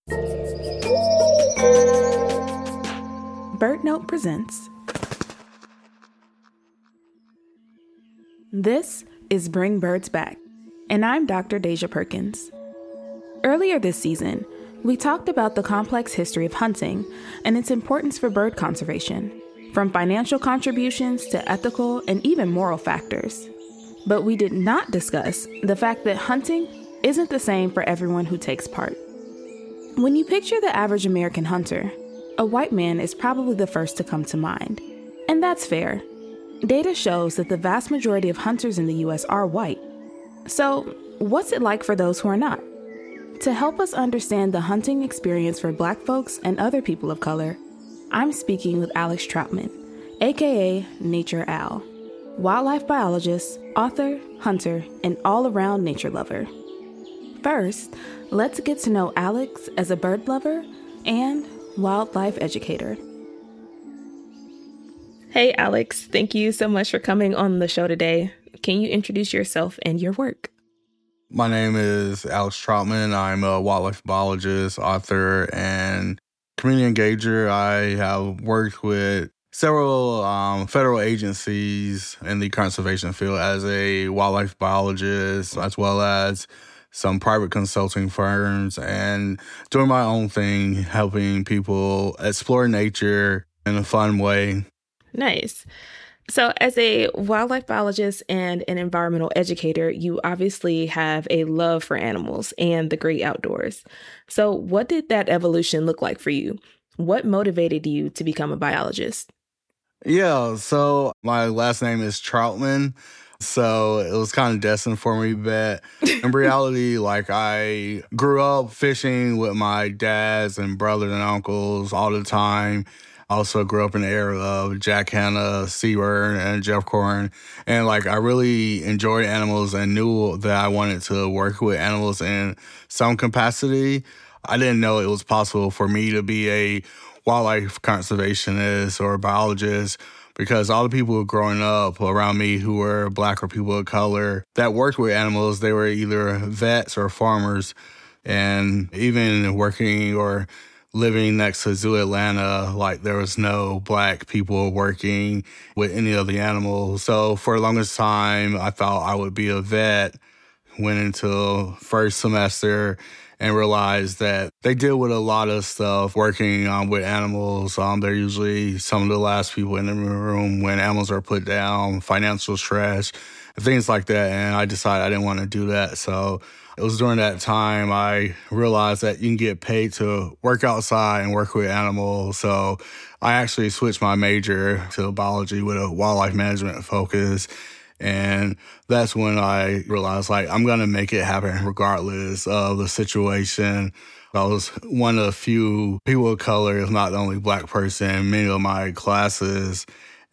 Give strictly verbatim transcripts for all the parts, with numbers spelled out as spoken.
BirdNote presents. This is Bring Birds Back, and I'm Doctor Deja Perkins. Earlier this season, we talked about the complex history of hunting and its importance for bird conservation, from financial contributions to ethical and even moral factors. But we did not discuss the fact that hunting isn't the same for everyone who takes part. When you picture the average American hunter, a white man is probably the first to come to mind. And that's fair. Data shows that the vast majority of hunters in the U S are white. So, what's it like for those who are not? To help us understand the hunting experience for Black folks and other people of color, I'm speaking with Alex Troutman, aka Nature Al, wildlife biologist, author, hunter, and all-around nature lover. First, let's get to know Alex as a bird lover and wildlife educator. Hey, Alex, thank you so much for coming on the show today. Can you introduce yourself and your work? My name is Alex Troutman. I'm a wildlife biologist, author, and community engager. I have worked with several um, federal agencies in the conservation field as a wildlife biologist, as well as some private consulting firms, and doing my own thing, helping people explore nature in a fun way. Nice. So as a wildlife biologist and an environmental educator, you obviously have a love for animals and the great outdoors. So what did that evolution look like for you? What motivated you to become a biologist? Yeah, so my last name is Troutman. So it was kind of destined for me, but in reality, like I grew up fishing with my dads and brothers and uncles all the time. I also grew up in the era of Jack Hanna, Seaburn, and Jeff Corn. And like I really enjoyed animals and knew that I wanted to work with animals in some capacity. I didn't know it was possible for me to be a wildlife conservationist or a biologist, because all the people growing up around me who were Black or people of color that worked with animals, they were either vets or farmers. And even working or living next to Zoo Atlanta, like there was no Black people working with any of the animals. So for the longest time, I thought I would be a vet. Went into first semester and realized that they deal with a lot of stuff working um, with animals. Um, they're usually some of the last people in the room when animals are put down, financial stress, things like that. And I decided I didn't want to do that. So it was during that time I realized that you can get paid to work outside and work with animals. So I actually switched my major to biology with a wildlife management focus. And that's when I realized, like, I'm going to make it happen regardless of the situation. I was one of the few people of color, if not the only Black person in many of my classes.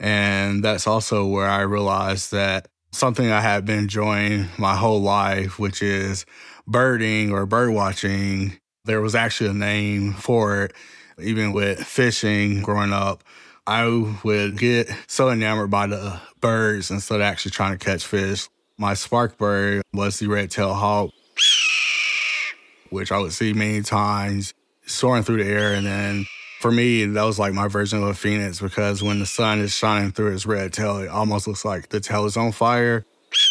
And that's also where I realized that something I had been enjoying my whole life, which is birding or bird watching, there was actually a name for it. Even with fishing growing up, I would get so enamored by the birds instead of actually trying to catch fish. My spark bird was the red-tailed hawk, which I would see many times soaring through the air. And then for me, that was like my version of a phoenix, because when the sun is shining through its red tail, it almost looks like the tail is on fire.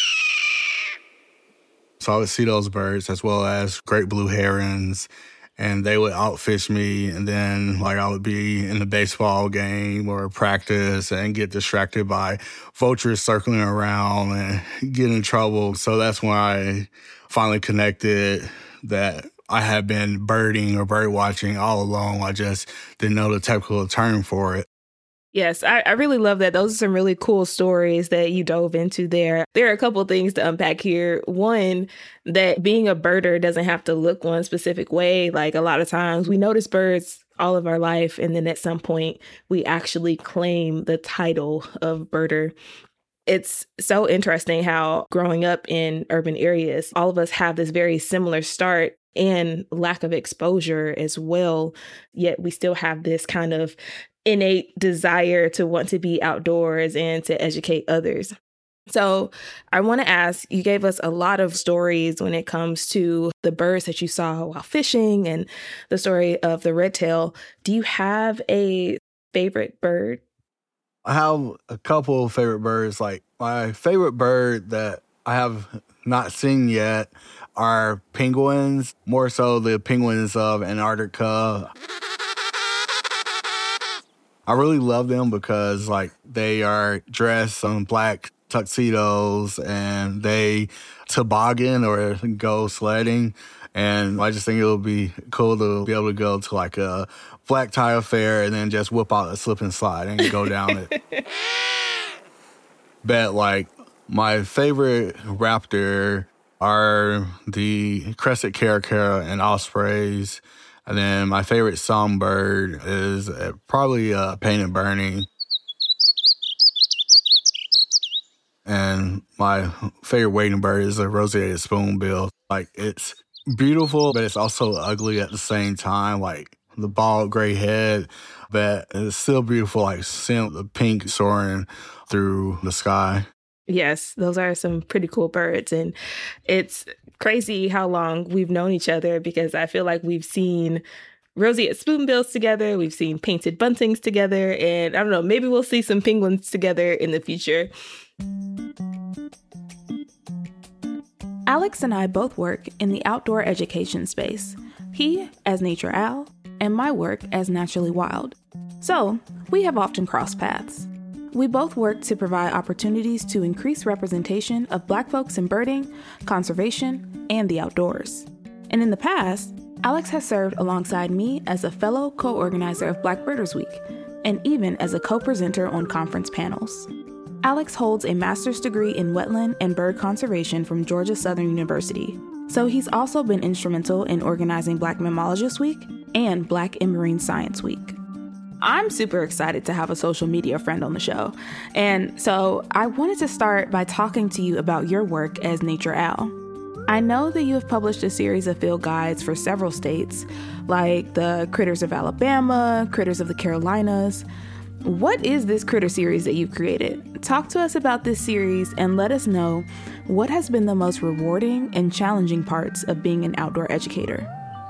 So I would see those birds as well as great blue herons, and they would outfish me. And then like I would be in the baseball game or practice and get distracted by vultures circling around and get in trouble. So that's when I finally connected that I had been birding or bird watching all along. I just didn't know the technical term for it. Yes, I, I really love that. Those are some really cool stories that you dove into there. There are a couple of things to unpack here. One, that being a birder doesn't have to look one specific way. Like a lot of times we notice birds all of our life, and then at some point we actually claim the title of birder. It's so interesting how growing up in urban areas, all of us have this very similar start and lack of exposure as well, yet we still have this kind of innate desire to want to be outdoors and to educate others. So I want to ask, you gave us a lot of stories when it comes to the birds that you saw while fishing and the story of the redtail. Do you have a favorite bird? I have a couple of favorite birds. Like my favorite bird that I have not seen yet are penguins, more so the penguins of Antarctica. I really love them because like they are dressed in black tuxedos and they toboggan or go sledding. And I just think it'll be cool to be able to go to like a black tie affair and then just whip out a slip and slide and go down it. But like my favorite raptor are the crested caracara and ospreys. And then my favorite songbird is uh, probably uh, painted Bernie. And my favorite wading bird is a roseated spoonbill. Like, it's beautiful, but it's also ugly at the same time. Like, the bald gray head, but it's still beautiful, like seeing the pink soaring through the sky. Yes, those are some pretty cool birds. And it's crazy how long we've known each other because I feel like we've seen roseate spoonbills together. We've seen painted buntings together. And I don't know, maybe we'll see some penguins together in the future. Alex and I both work in the outdoor education space. He as Nature Al, and my work as Naturally Wild. So, we have often crossed paths. We both work to provide opportunities to increase representation of Black folks in birding, conservation, and the outdoors. And in the past, Alex has served alongside me as a fellow co-organizer of Black Birders Week, and even as a co-presenter on conference panels. Alex holds a master's degree in wetland and bird conservation from Georgia Southern University, so he's also been instrumental in organizing Black Mammalogists Week and Black and Marine Science Week. I'm super excited to have a social media friend on the show, and so I wanted to start by talking to you about your work as Nature Al. I know that you have published a series of field guides for several states, like the Critters of Alabama, Critters of the Carolinas. What is this critter series that you've created? Talk to us about this series and let us know what has been the most rewarding and challenging parts of being an outdoor educator.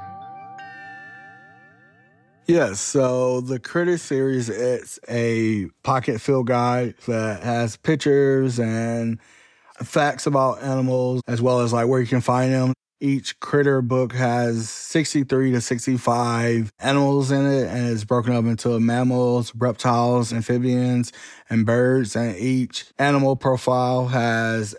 Yes, so the Critter series, it's a pocket field guide that has pictures and facts about animals, as well as like where you can find them. Each critter book has sixty-three to sixty-five animals in it, and it's broken up into mammals, reptiles, amphibians, and birds. And each animal profile has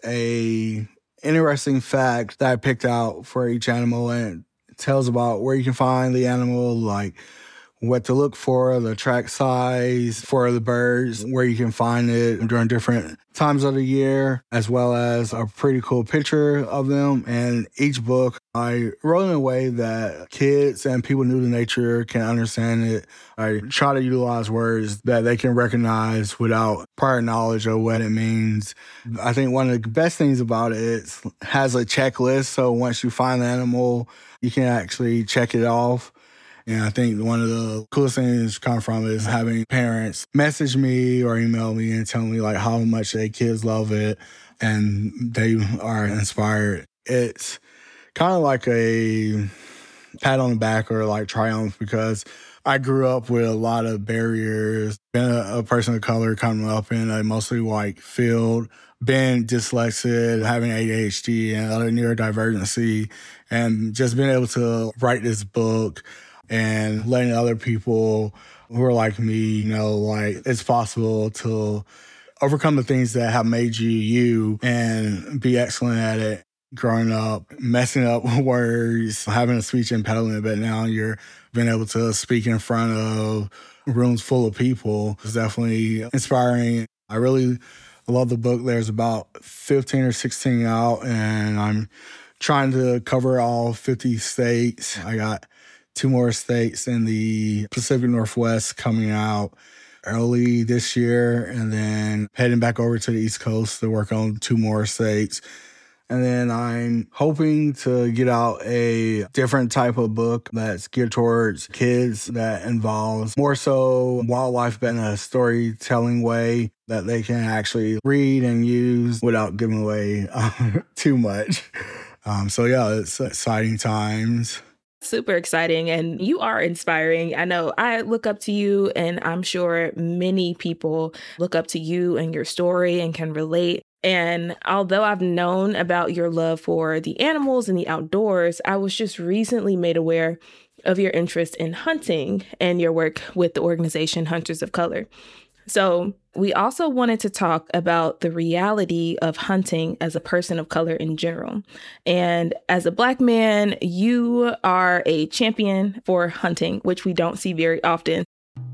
a interesting fact that I picked out for each animal, and it tells about where you can find the animal, like what to look for, the track size for the birds, where you can find it during different times of the year, as well as a pretty cool picture of them. And each book, I wrote in a way that kids and people new to nature can understand it. I try to utilize words that they can recognize without prior knowledge of what it means. I think one of the best things about it is it has a checklist. So once you find the animal, you can actually check it off. And I think one of the coolest things come from it is having parents message me or email me and tell me like how much their kids love it and they are inspired. It's kind of like a pat on the back or like triumph because I grew up with a lot of barriers, being a, a person of color coming up in a mostly white field, being dyslexic, having A D H D and other neurodivergency, and just being able to write this book and letting other people who are like me know, like, it's possible to overcome the things that have made you you and be excellent at it. Growing up, messing up words, having a speech impediment, but now you're being able to speak in front of rooms full of people is definitely inspiring. I really love the book. There's about fifteen or sixteen out, and I'm trying to cover all fifty states. I got two more states in the Pacific Northwest coming out early this year, and then heading back over to the East Coast to work on two more states. And then I'm hoping to get out a different type of book that's geared towards kids that involves more so wildlife in a storytelling way that they can actually read and use without giving away uh, too much. Um, so yeah, it's exciting times. Super exciting. And you are inspiring. I know I look up to you, and I'm sure many people look up to you and your story and can relate. And although I've known about your love for the animals and the outdoors, I was just recently made aware of your interest in hunting and your work with the organization Hunters of Color. So we also wanted to talk about the reality of hunting as a person of color in general. And as a Black man, you are a champion for hunting, which we don't see very often.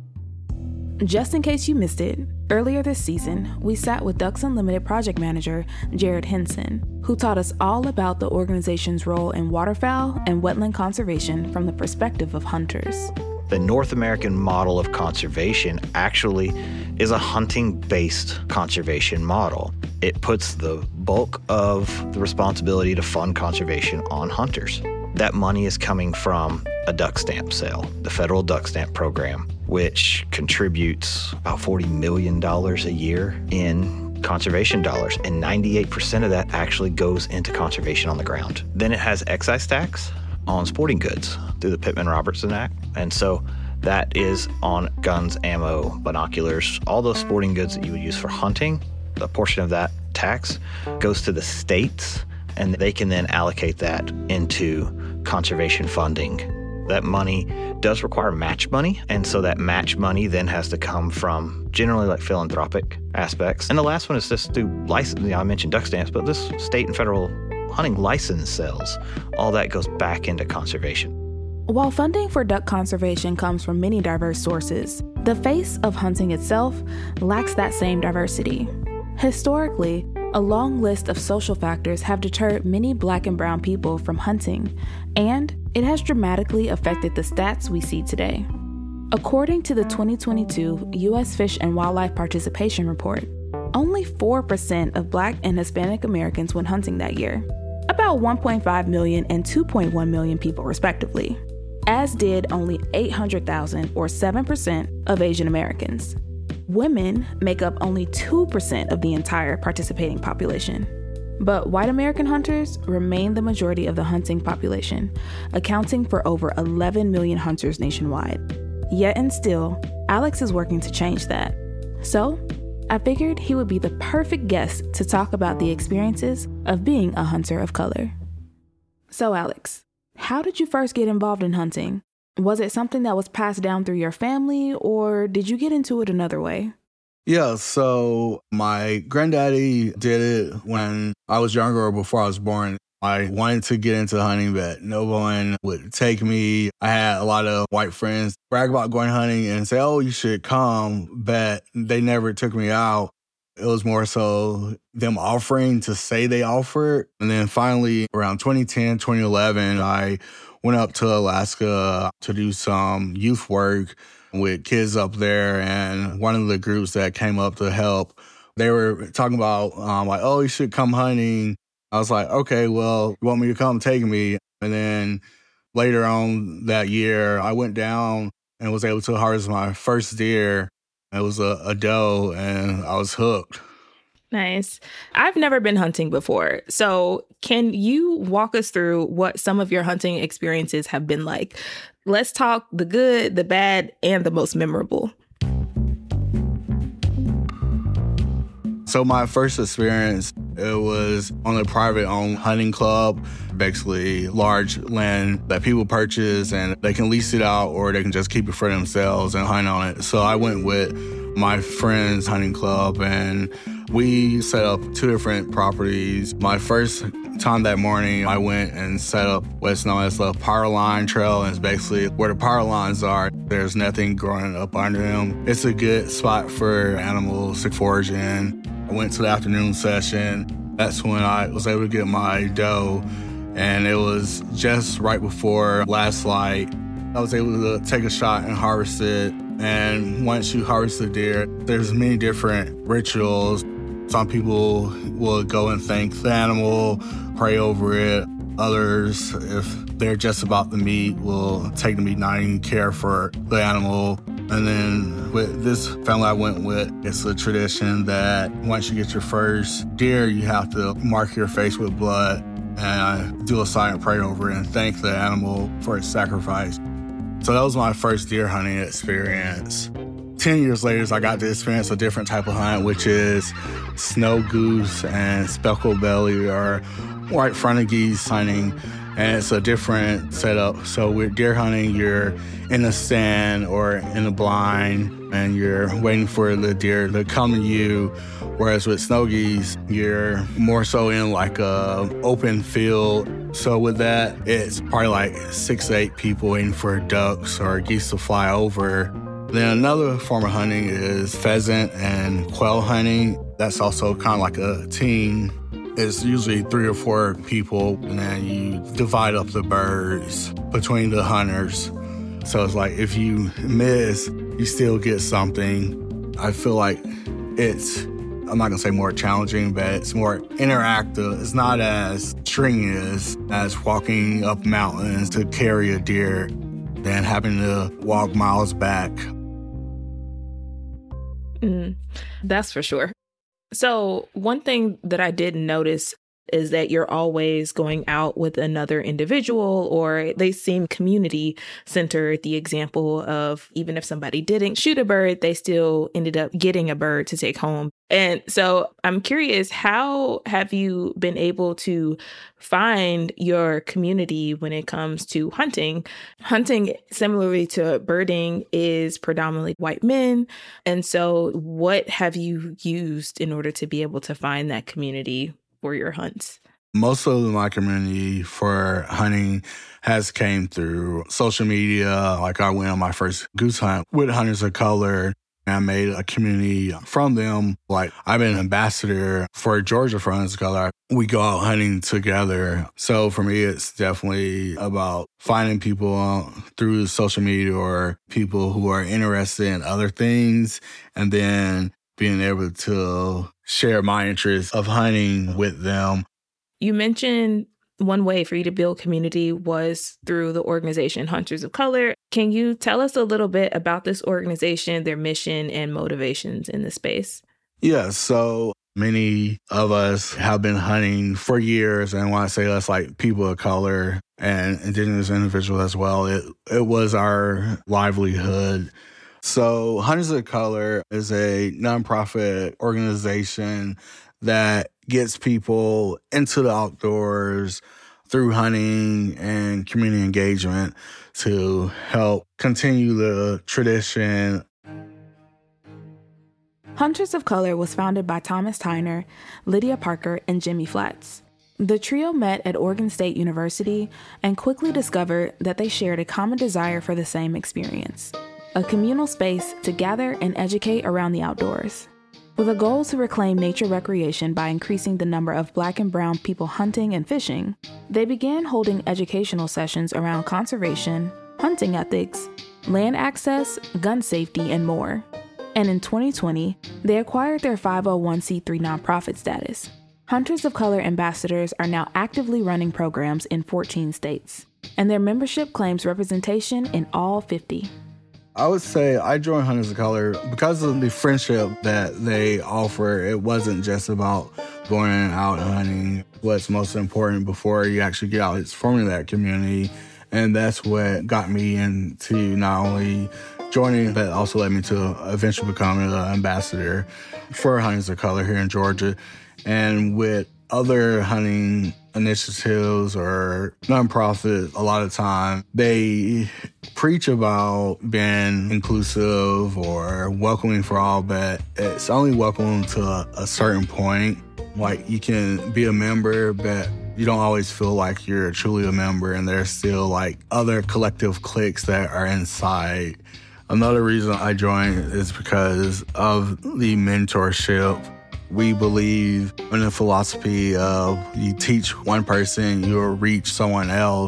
Just in case you missed it, earlier this season, we sat with Ducks Unlimited project manager Jared Henson, who taught us all about the organization's role in waterfowl and wetland conservation from the perspective of hunters. The North American model of conservation actually is a hunting-based conservation model. It puts the bulk of the responsibility to fund conservation on hunters. That money is coming from a duck stamp sale, the federal duck stamp program, which contributes about forty million dollars a year in conservation dollars, and ninety-eight percent of that actually goes into conservation on the ground. Then it has excise tax on sporting goods through the Pittman-Robertson Act. And so that is on guns, ammo, binoculars, all those sporting goods that you would use for hunting. A portion of that tax goes to the states, and they can then allocate that into conservation funding. That money does require match money, and so that match money then has to come from generally like philanthropic aspects. And the last one is just through license. You know, I mentioned duck stamps, but this state and federal hunting license sales, all that goes back into conservation. While funding for duck conservation comes from many diverse sources, the face of hunting itself lacks that same diversity. Historically, a long list of social factors have deterred many Black and brown people from hunting, and it has dramatically affected the stats we see today. According to the twenty twenty-two U S Fish and Wildlife Participation Report, only four percent of Black and Hispanic Americans went hunting that year, about one point five million and two point one million people respectively, as did only eight hundred thousand or seven percent of Asian Americans. Women make up only two percent of the entire participating population. But white American hunters remain the majority of the hunting population, accounting for over eleven million hunters nationwide. Yet and still, Alex is working to change that. So, I figured he would be the perfect guest to talk about the experiences of being a hunter of color. So, Alex, how did you first get involved in hunting? Was it something that was passed down through your family, or did you get into it another way? Yeah, so my granddaddy did it when I was younger or before I was born. I wanted to get into hunting, but no one would take me. I had a lot of white friends brag about going hunting and say, oh, you should come, but they never took me out. It was more so them offering to say they offered. And then finally, around twenty ten, twenty eleven, I went up to Alaska to do some youth work with kids up there. And one of the groups that came up to help, they were talking about, um, like, oh, you should come hunting. I was like, okay, well, you want me to come take me? And then later on that year, I went down and was able to harvest my first deer. It was a, a doe, and I was hooked. Nice. I've never been hunting before. So can you walk us through what some of your hunting experiences have been like? Let's talk the good, the bad, and the most memorable. So my first experience, it was on a private-owned hunting club, basically large land that people purchase, and they can lease it out or they can just keep it for themselves and hunt on it. So I went with my friend's hunting club, and we set up two different properties. My first time that morning, I went and set up what's known as the power line trail, and it's basically where the power lines are. There's nothing growing up under them. It's a good spot for animals to forage in. I went to the afternoon session. That's when I was able to get my doe, and it was just right before last light. I was able to take a shot and harvest it. And once you harvest the deer, there's many different rituals. Some people will go and thank the animal, pray over it. Others, if they're just about the meat, will take the meat, not even care for the animal. And then with this family I went with, it's a tradition that once you get your first deer, you have to mark your face with blood and do a silent prayer over it and thank the animal for its sacrifice. So that was my first deer hunting experience. Ten years later, I got to experience a different type of hunt, which is snow goose and speckled belly or white-fronted geese hunting, and it's a different setup. So with deer hunting, you're in a stand or in a blind, and you're waiting for the deer to come to you. Whereas with snow geese, you're more so in like a open field. So with that, it's probably like six to eight people waiting for ducks or geese to fly over. Then another form of hunting is pheasant and quail hunting. That's also kind of like a team. It's usually three or four people, and then you divide up the birds between the hunters. So it's like if you miss, you still get something. I feel like it's, I'm not going to say more challenging, but it's more interactive. It's not as strenuous as walking up mountains to carry a deer than having to walk miles back. Mm, that's for sure. So one thing that I did notice is that you're always going out with another individual, or they seem community centered. The example of even if somebody didn't shoot a bird, they still ended up getting a bird to take home. And so I'm curious, how have you been able to find your community when it comes to hunting? Hunting, similarly to birding, is predominantly white men. And so what have you used in order to be able to find that community for your hunts? Most of my community for hunting has came through social media. Like I went on my first goose hunt with Hunters of Color. I made a community from them. Like I've been an ambassador for Georgia for Hunters of Color. We go out hunting together. So for me, it's definitely about finding people through social media or people who are interested in other things, and then being able to share my interest of hunting with them. You mentioned one way for you to build community was through the organization Hunters of Color. Can you tell us a little bit about this organization, their mission, and motivations in the space? Yeah, so many of us have been hunting for years, and when I say us, like people of color and indigenous individuals as well, it, it was our livelihood. So Hunters of Color is a nonprofit organization that gets people into the outdoors through hunting and community engagement to help continue the tradition. Hunters of Color was founded by Thomas Tyner, Lydia Parker, and Jimmy Flatts. The trio met at Oregon State University and quickly discovered that they shared a common desire for the same experience: a communal space to gather and educate around the outdoors. With a goal to reclaim nature recreation by increasing the number of Black and brown people hunting and fishing, they began holding educational sessions around conservation, hunting ethics, land access, gun safety, and more. And in twenty twenty, they acquired their five oh one c three nonprofit status. Hunters of Color ambassadors are now actively running programs in fourteen states, and their membership claims representation in all fifty. I would say I joined Hunters of Color because of the friendship that they offer. It wasn't just about going out hunting. What's most important before you actually get out is forming that community. And that's what got me into not only joining, but also led me to eventually becoming an ambassador for Hunters of Color here in Georgia. And with other hunting initiatives or nonprofits, a lot of time they preach about being inclusive or welcoming for all, but it's only welcome to a, a certain point. Like you can be a member, but you don't always feel like you're truly a member, and there's still like other collective cliques that are inside. Another reason I joined is because of the mentorship. We believe in the philosophy of you teach one person, you'll reach someone else.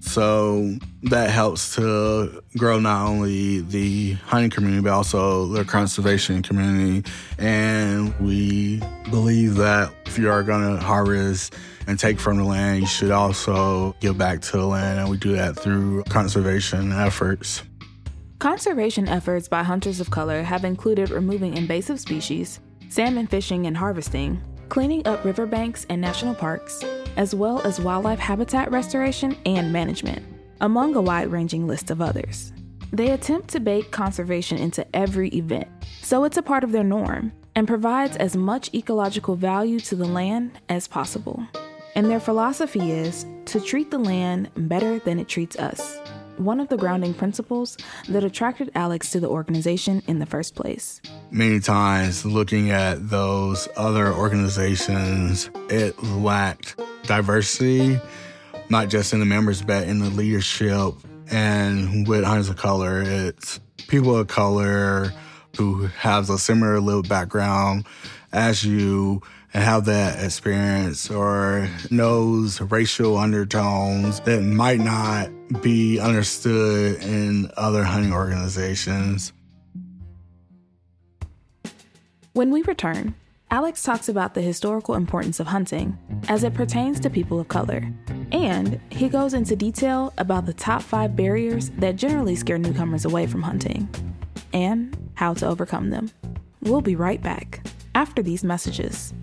So that helps to grow not only the hunting community, but also the conservation community. And we believe that if you are going to harvest and take from the land, you should also give back to the land. And we do that through conservation efforts. Conservation efforts by hunters of color have included removing invasive species, salmon fishing and harvesting, cleaning up riverbanks and national parks, as well as wildlife habitat restoration and management, among a wide-ranging list of others. They attempt to bake conservation into every event, so it's a part of their norm, and provides as much ecological value to the land as possible. And their philosophy is to treat the land better than it treats us, one of the grounding principles that attracted Alex to the organization in the first place. Many times, looking at those other organizations, it lacked diversity, not just in the members, but in the leadership. And with Hunters of Color, it's people of color who have a similar little background as you and have that experience or knows racial undertones that might not be understood in other hunting organizations. When we return, Alex talks about the historical importance of hunting as it pertains to people of color, and he goes into detail about the top five barriers that generally scare newcomers away from hunting, and how to overcome them. We'll be right back after these messages.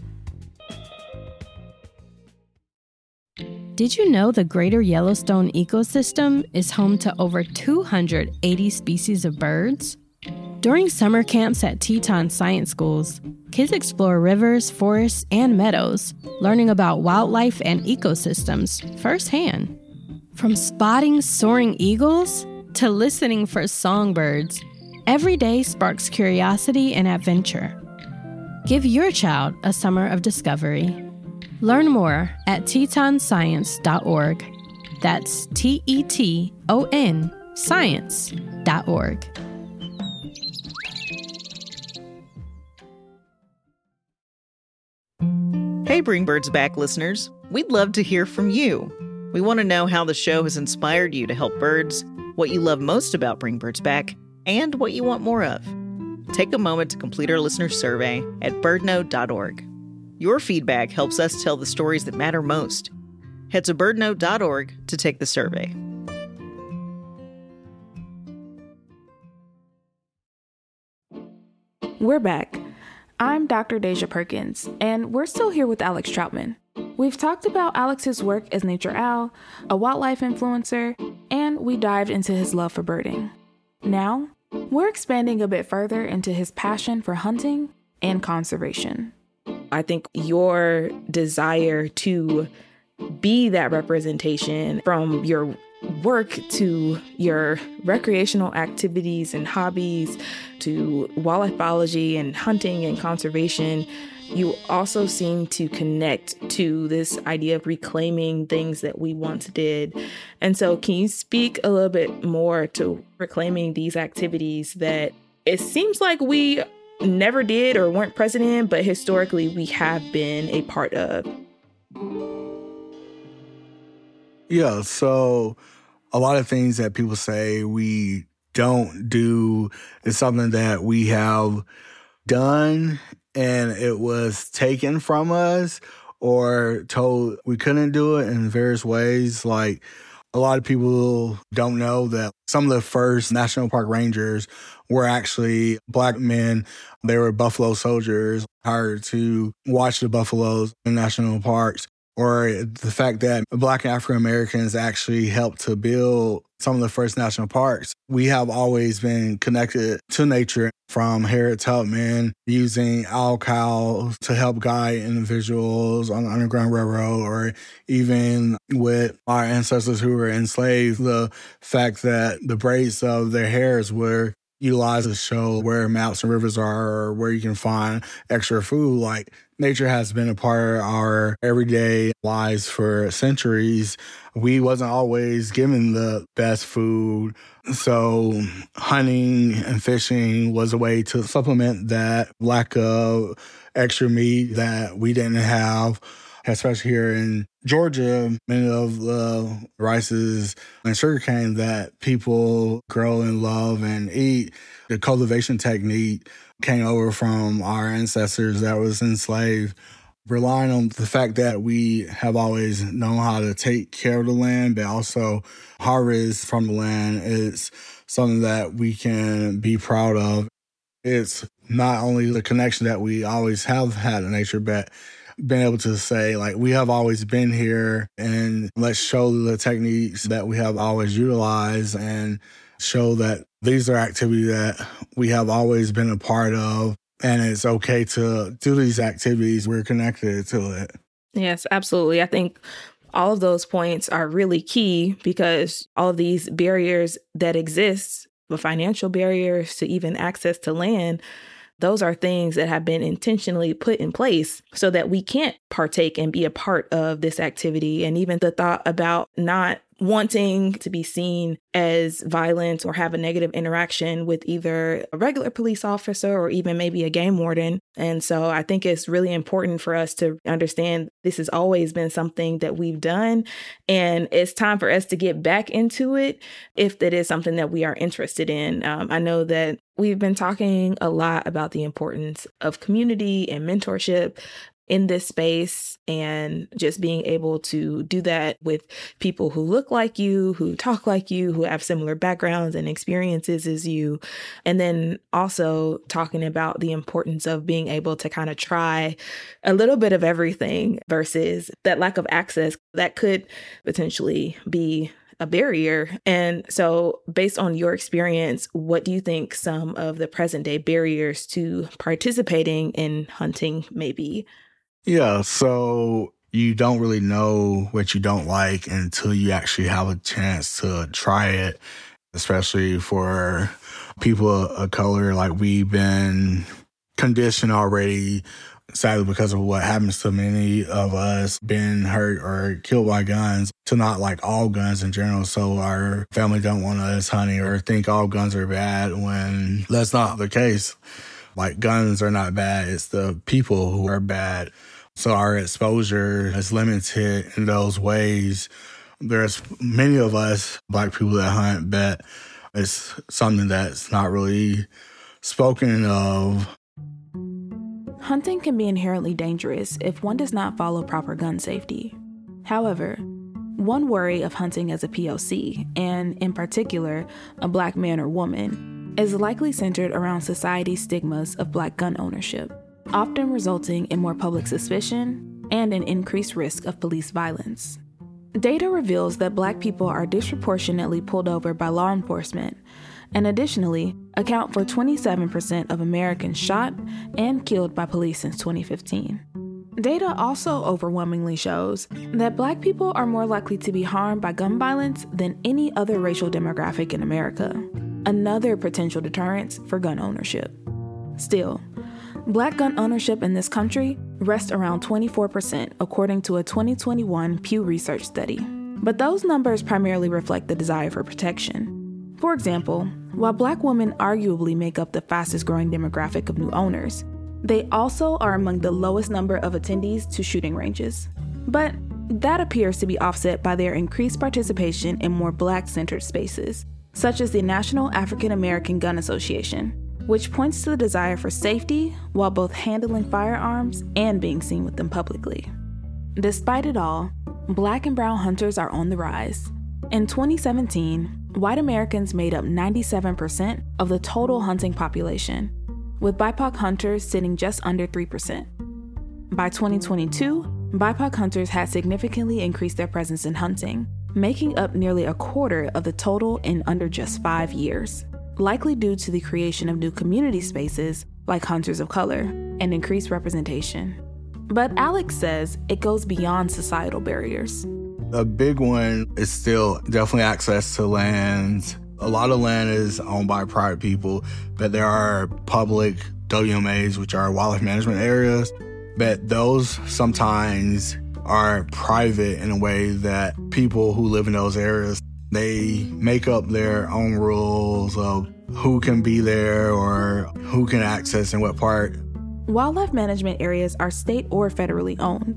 Did you know the Greater Yellowstone ecosystem is home to over two hundred eighty species of birds? During summer camps at Teton Science Schools, kids explore rivers, forests, and meadows, learning about wildlife and ecosystems firsthand. From spotting soaring eagles to listening for songbirds, every day sparks curiosity and adventure. Give your child a summer of discovery. Learn more at teton science dot org. That's T E T O N science dot org. Hey, Bring Birds Back listeners. We'd love to hear from you. We want to know how the show has inspired you to help birds, what you love most about Bring Birds Back, and what you want more of. Take a moment to complete our listener survey at birdnote dot org. Your feedback helps us tell the stories that matter most. Head to birdnote dot org to take the survey. We're back. I'm Doctor Deja Perkins, and we're still here with Alex Troutman. We've talked about Alex's work as Nature Owl, a wildlife influencer, and we dived into his love for birding. Now, we're expanding a bit further into his passion for hunting and conservation. I think your desire to be that representation from your work to your recreational activities and hobbies to wildlife biology and hunting and conservation, you also seem to connect to this idea of reclaiming things that we once did. And so can you speak a little bit more to reclaiming these activities that it seems like we never did or weren't present in, but historically we have been a part of? Yeah, so a lot of things that people say we don't do is something that we have done and it was taken from us or told we couldn't do it in various ways. Like, a lot of people don't know that some of the first national park rangers were actually Black men. They were buffalo soldiers hired to watch the buffaloes in national parks. Or the fact that Black and African Americans actually helped to build some of the first national parks. We have always been connected to nature, from Harriet Tubman using owl cows to help guide individuals on the Underground Railroad, or even with our ancestors who were enslaved, the fact that the braids of their hairs were utilized to show where mountains and rivers are or where you can find extra food. Like, nature has been a part of our everyday lives for centuries. We wasn't always given the best food. So hunting and fishing was a way to supplement that lack of extra meat that we didn't have. especially here in Georgia, many of the rices and sugarcane that people grow and love and eat, the cultivation technique came over from our ancestors that was enslaved. Relying on the fact that we have always known how to take care of the land, but also harvest from the land is something that we can be proud of. It's not only the connection that we always have had in nature, but being able to say, like, we have always been here and let's show the techniques that we have always utilized and show that these are activities that we have always been a part of. And it's okay to do these activities. We're connected to it. Yes, absolutely. I think all of those points are really key because all of these barriers that exist, the financial barriers to even access to land, those are things that have been intentionally put in place so that we can't partake and be a part of this activity. And even the thought about not wanting to be seen as violent or have a negative interaction with either a regular police officer or even maybe a game warden. And so I think it's really important for us to understand this has always been something that we've done. And it's time for us to get back into it if that is something that we are interested in. Um, I know that we've been talking a lot about the importance of community and mentorship in this space and just being able to do that with people who look like you, who talk like you, who have similar backgrounds and experiences as you. And then also talking about the importance of being able to kind of try a little bit of everything versus that lack of access that could potentially be a barrier. And so based on your experience, what do you think some of the present day barriers to participating in hunting may be? Yeah, so you don't really know what you don't like until you actually have a chance to try it, especially for people of color. Like, we've been conditioned already, sadly, because of what happens to many of us being hurt or killed by guns, to not like all guns in general. So our family don't want us hunting or think all guns are bad when that's not the case. Like, guns are not bad. It's the people who are bad. So our exposure is limited in those ways. There's many of us, Black people, that hunt, but it's something that's not really spoken of. Hunting can be inherently dangerous if one does not follow proper gun safety. However, one worry of hunting as a P O C, and in particular, a Black man or woman, is likely centered around society's stigmas of Black gun ownership, often resulting in more public suspicion and an increased risk of police violence. Data reveals that Black people are disproportionately pulled over by law enforcement and additionally account for twenty-seven percent of Americans shot and killed by police since twenty fifteen. Data also overwhelmingly shows that Black people are more likely to be harmed by gun violence than any other racial demographic in America, another potential deterrent for gun ownership. Still, Black gun ownership in this country rests around twenty-four percent, according to a twenty twenty-one Pew Research study. But those numbers primarily reflect the desire for protection. For example, while Black women arguably make up the fastest growing demographic of new owners, they also are among the lowest number of attendees to shooting ranges. But that appears to be offset by their increased participation in more Black-centered spaces, such as the National African American Gun Association, which points to the desire for safety while both handling firearms and being seen with them publicly. Despite it all, Black and brown hunters are on the rise. In twenty seventeen, white Americans made up ninety-seven percent of the total hunting population, with B I P O C hunters sitting just under three percent. By twenty twenty-two, B I P O C hunters had significantly increased their presence in hunting, making up nearly a quarter of the total in under just five years, likely due to the creation of new community spaces like Hunters of Color and increased representation. But Alex says it goes beyond societal barriers. A big one is still definitely access to land. A lot of land is owned by private people, but there are public W M As, which are wildlife management areas, but those sometimes are private in a way that people who live in those areas, they make up their own rules of who can be there or who can access in what part. Wildlife management areas are state or federally owned,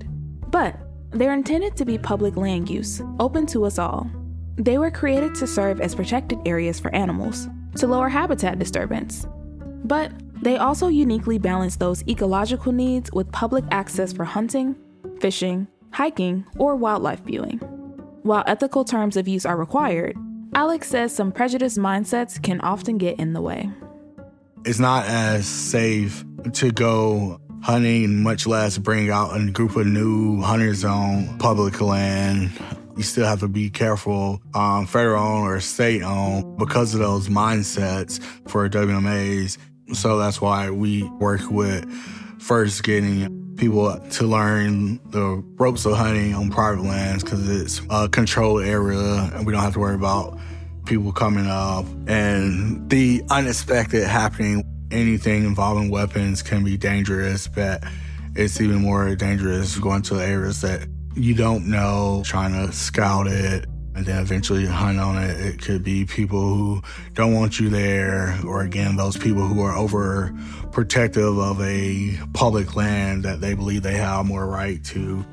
But they're intended to be public land use, open to us all. They were created to serve as protected areas for animals, to lower habitat disturbance. But they also uniquely balance those ecological needs with public access for hunting, fishing, hiking, or wildlife viewing. While ethical terms of use are required, Alex says some prejudiced mindsets can often get in the way. It's not as safe to go hunting, much less bring out a group of new hunters on public land. You still have to be careful, um, federal or state owned, because of those mindsets for W M As. So that's why we work with first getting people to learn the ropes of hunting on private lands, because it's a controlled area and we don't have to worry about people coming up. And the unexpected happening, anything involving weapons can be dangerous, but it's even more dangerous going to areas that you don't know, trying to scout it, and then eventually hunt on it. It could be people who don't want you there, or again, those people who are overprotective of a public land that they believe they have more right to.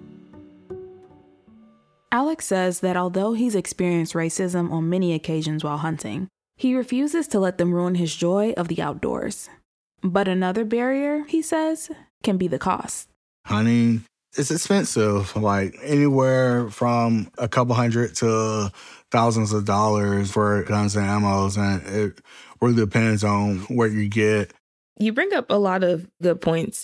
Alex says that although he's experienced racism on many occasions while hunting, he refuses to let them ruin his joy of the outdoors. But another barrier, he says, can be the cost. Hunting, it's expensive, like anywhere from a couple hundred to thousands of dollars for guns and ammos, and it really depends on what you get. You bring up a lot of good points,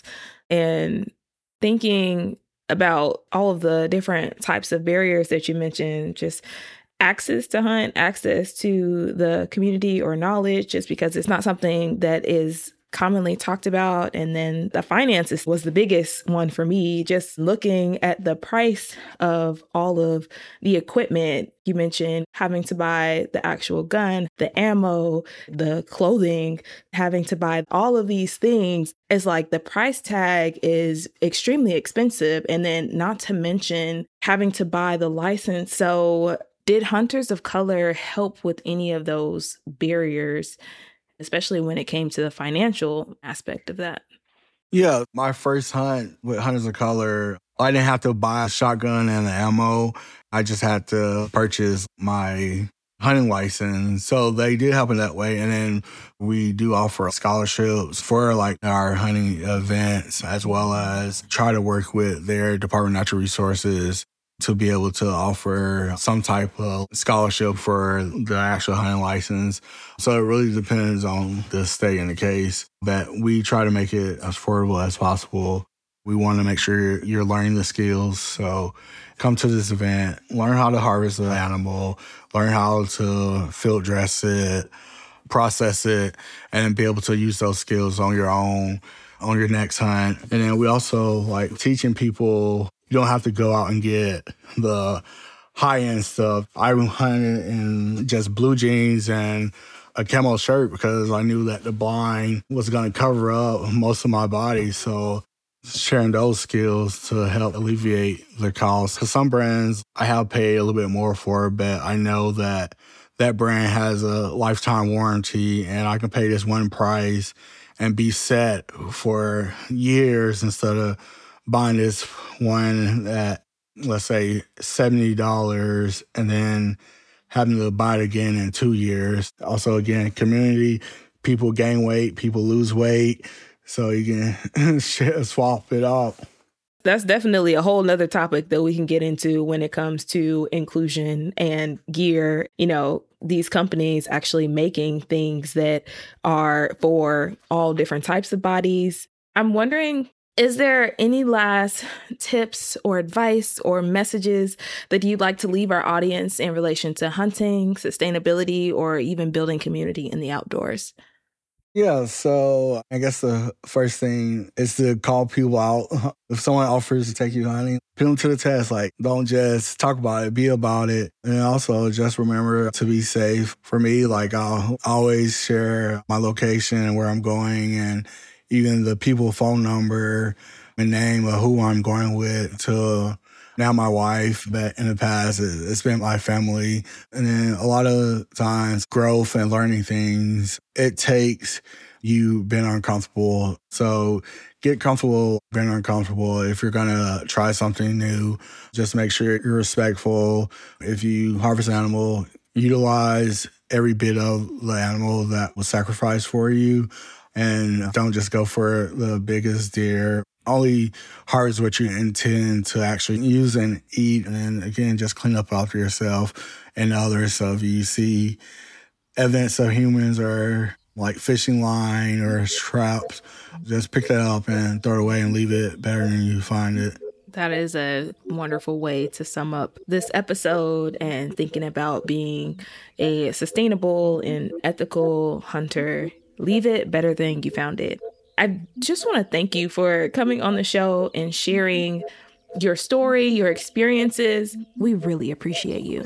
and thinking about all of the different types of barriers that you mentioned, just access to hunt, access to the community or knowledge, just because it's not something that is commonly talked about. And then the finances was the biggest one for me, just looking at the price of all of the equipment. You mentioned having to buy the actual gun, the ammo, the clothing, having to buy all of these things. It's like the price tag is extremely expensive. And then not to mention having to buy the license. So did Hunters of Color help with any of those barriers, especially when it came to the financial aspect of that? Yeah, my first hunt with Hunters of Color, I didn't have to buy a shotgun and the ammo. I just had to purchase my hunting license. So they did help in that way. And then we do offer scholarships for like our hunting events, as well as try to work with their Department of Natural Resources to be able to offer some type of scholarship for the actual hunting license. So it really depends on the state and the case, but we try to make it as affordable as possible. We want to make sure you're learning the skills. So come to this event, learn how to harvest the animal, learn how to field dress it, process it, and be able to use those skills on your own, on your next hunt. And then we also like teaching people, you don't have to go out and get the high-end stuff. I hunted in just blue jeans and a camo shirt because I knew that the blind was going to cover up most of my body. So sharing those skills to help alleviate the cost. Because some brands I have paid a little bit more for, but I know that that brand has a lifetime warranty and I can pay this one price and be set for years instead of buying this one at, let's say, seventy dollars and then having to buy it again in two years. Also, again, community, people gain weight, people lose weight, so you can swap it up. That's definitely a whole nother topic that we can get into when it comes to inclusion and gear. You know, these companies actually making things that are for all different types of bodies. I'm wondering, is there any last tips or advice or messages that you'd like to leave our audience in relation to hunting, sustainability, or even building community in the outdoors? Yeah, so I guess the first thing is to call people out. If someone offers to take you hunting, put them to the test. Like, don't just talk about it, be about it. And also just remember to be safe. For me, like, I'll always share my location and where I'm going, and even the people phone number and name of who I'm going with, to now my wife, but in the past it's been my family. And then a lot of times growth and learning things, it takes you being uncomfortable. So get comfortable being uncomfortable. If you're going to try something new, just make sure you're respectful. If you harvest an animal, utilize every bit of the animal that was sacrificed for you, and don't just go for the biggest deer. Only harvest what you intend to actually use and eat. And then again, just clean up after yourself and others. So if you see evidence of humans or like fishing line or traps, just pick that up and throw it away and leave it better than you find it. That is a wonderful way to sum up this episode and thinking about being a sustainable and ethical hunter. Leave it better than you found it. I just want to thank you for coming on the show and sharing your story, your experiences. We really appreciate you.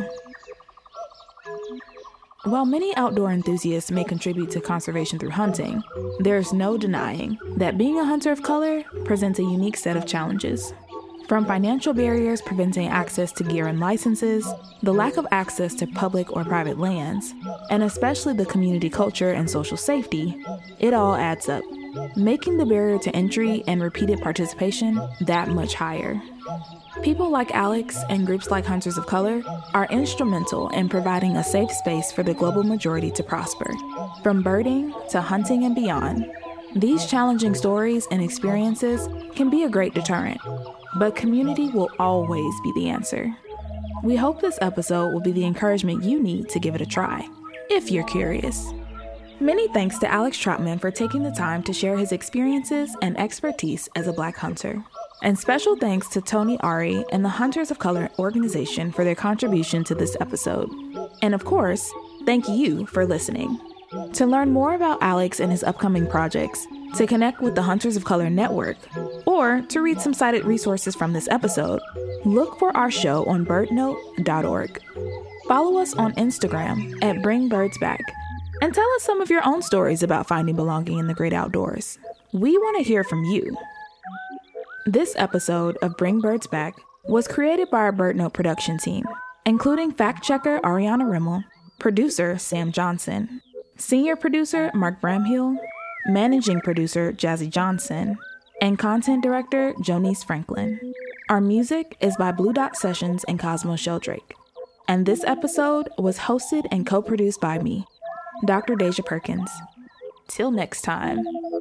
While many outdoor enthusiasts may contribute to conservation through hunting, there's no denying that being a hunter of color presents a unique set of challenges. From financial barriers preventing access to gear and licenses, the lack of access to public or private lands, and especially the community culture and social safety, it all adds up, making the barrier to entry and repeated participation that much higher. People like Alex and groups like Hunters of Color are instrumental in providing a safe space for the global majority to prosper. From birding to hunting and beyond, these challenging stories and experiences can be a great deterrent, but community will always be the answer. We hope this episode will be the encouragement you need to give it a try, if you're curious. Many thanks to Alex Troutman for taking the time to share his experiences and expertise as a Black hunter. And special thanks to Tony Ari and the Hunters of Color organization for their contribution to this episode. And of course, thank you for listening. To learn more about Alex and his upcoming projects, to connect with the Hunters of Color Network, or to read some cited resources from this episode, look for our show on bird note dot org. Follow us on Instagram at Bring Birds Back, and tell us some of your own stories about finding belonging in the great outdoors. We want to hear from you. This episode of Bring Birds Back was created by our BirdNote production team, including fact-checker Ariana Rimmel, producer Sam Johnson, senior producer Mark Bramhill, managing producer Jazzy Johnson, and content director Jonice Franklin. Our music is by Blue Dot Sessions and Cosmo Sheldrake. And this episode was hosted and co-produced by me, Doctor Deja Perkins. Till next time.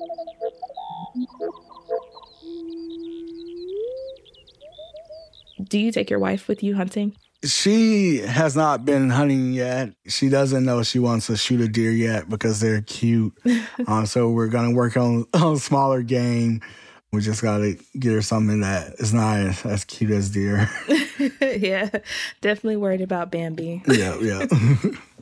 Do you take your wife with you hunting? She has not been hunting yet. She doesn't know she wants to shoot a deer yet because they're cute. um, so we're going to work on, on smaller game. We just got to get her something that is not as cute as deer. Yeah, definitely worried about Bambi. Yeah, yeah.